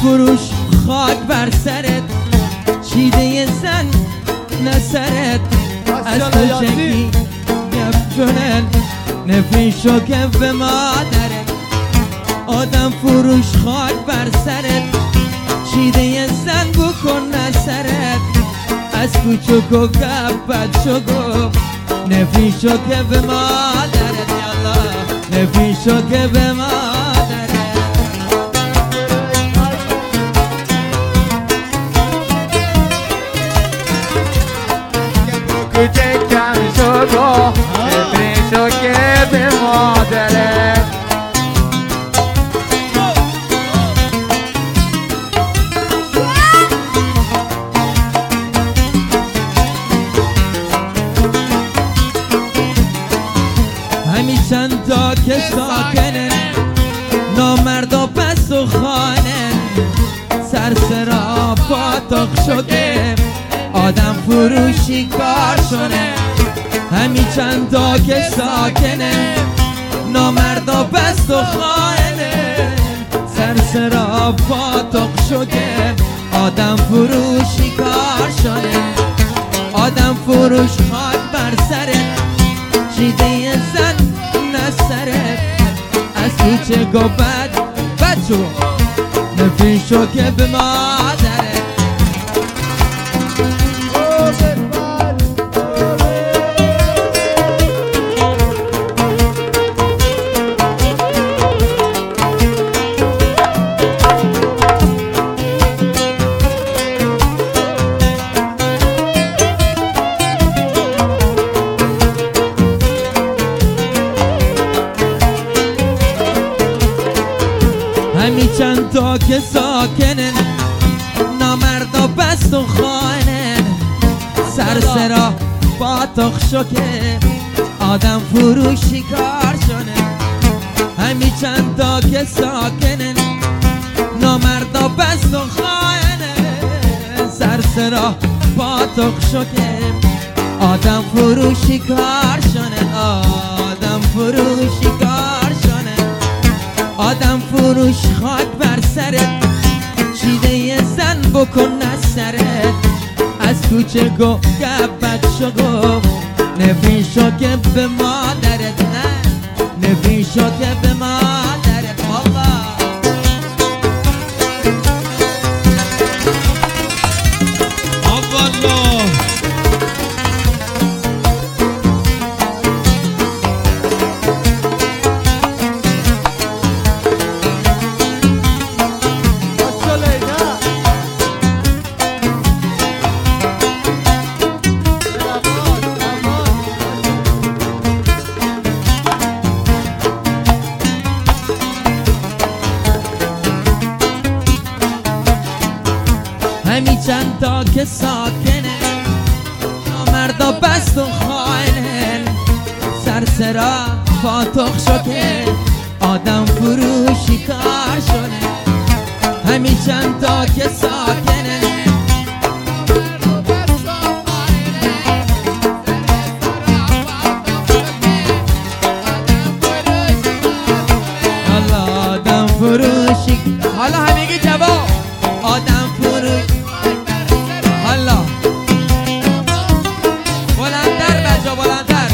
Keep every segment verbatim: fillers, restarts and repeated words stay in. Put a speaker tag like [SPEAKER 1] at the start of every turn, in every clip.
[SPEAKER 1] فروش خاک بر سرت، چیده زن نسرت، از کوچکی گفتنن نفرین شو که به مادرت. آدم فروش خاک بر سرت، چیده زن بکن نسرت، از کوچک و گفت شو گفت نفرین شو که به مادرت. یالله نفرین شو که به مادرت.
[SPEAKER 2] کوچکم شد و نفرین شو که به مادرت.
[SPEAKER 1] همی چند تا که ساکنن نامردا پس و خانن، سرسرا پاتاق شده آدم فروشی کار شونه. همی چند تا که ساکنن نامردا پس و خانن، سرسرا پاتاق شده آدم فروشی کار شونه. آدم فروش خاک بر سرت، چیده زن نسرت، از کوچه گو بد بد شو نفرین شو که به مادرت. همی چند تا که ساکنن نامردا بست و خانن، سرسرا پاتاق شو که آدم فروشی کار شونه. همی چند تا که ساکنن نامردا بست و خانن، سرسرا پاتاق شو که آدم فروشی کار شونه. آدم فروشی کار شونه. آدم فروش خاک بر سرت، چیده زن بکن نسرت، از کوچه گو گفت شو گفت نفرین شو که به مادرت. نه نفرین شو که به مادرت. والله والله همی چند تا که ساکنه نامردا بست و خانن، سرسرا پاتاق شو که آدم فروشی کار شونه. همی چند تا که ساکنه آدم فروشی. حالا همگی جواب آدم فروش. حالا بلندتر بجا بلندتر.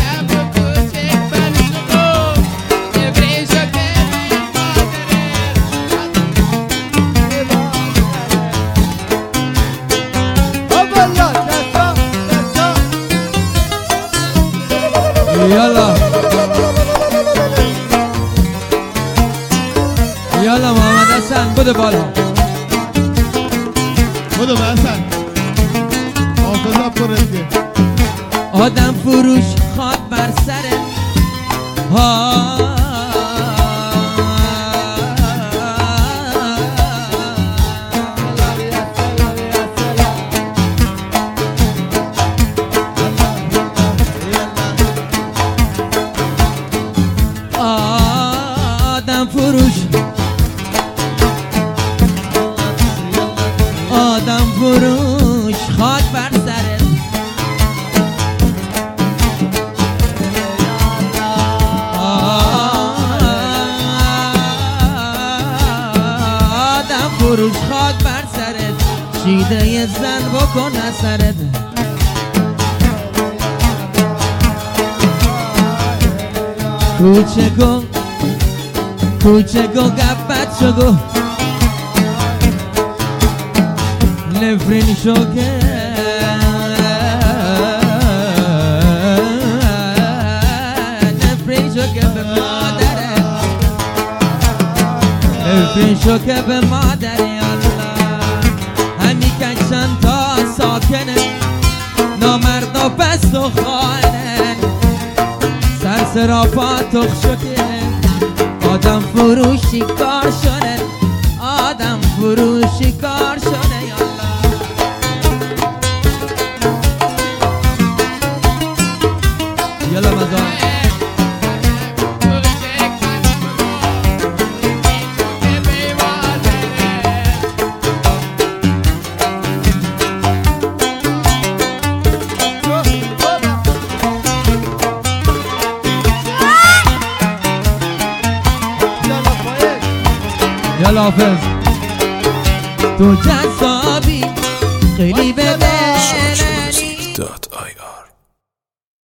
[SPEAKER 1] یالا یالا محمد حسن بده بالا.
[SPEAKER 3] بودو به حسن حافظت کنید که
[SPEAKER 1] آدم فروش خاک بر سرت. ها آدم فروش آدم فروش خاک بر سرت. آدم فروش خاک دیده زن بکن اثرت کوچکو کوچکو گفت شگو نفرین شوکه نفرین شوکه به مادره نفرین شوکه به مادره همی کشن تا ساکنه نامردا پست و خانه سرسراپا تخ شده آدم فروشی کار شده آدم فروشی کار شده یالا یالا مزار یالا حافظ تو جذابی خیلی به دلنی